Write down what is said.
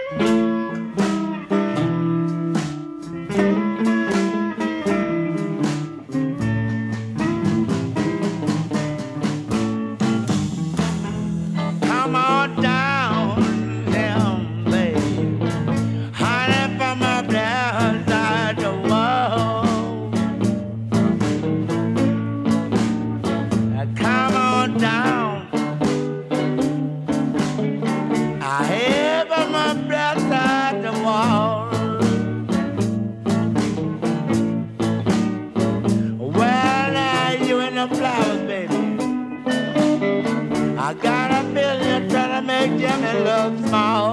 Come on down, them babe. Honey from up there outside the wall. Come on down. I hear from up there outside the wall. Well, now you in the flowers, baby. I got a feeling you're trying to make Jimmy look small.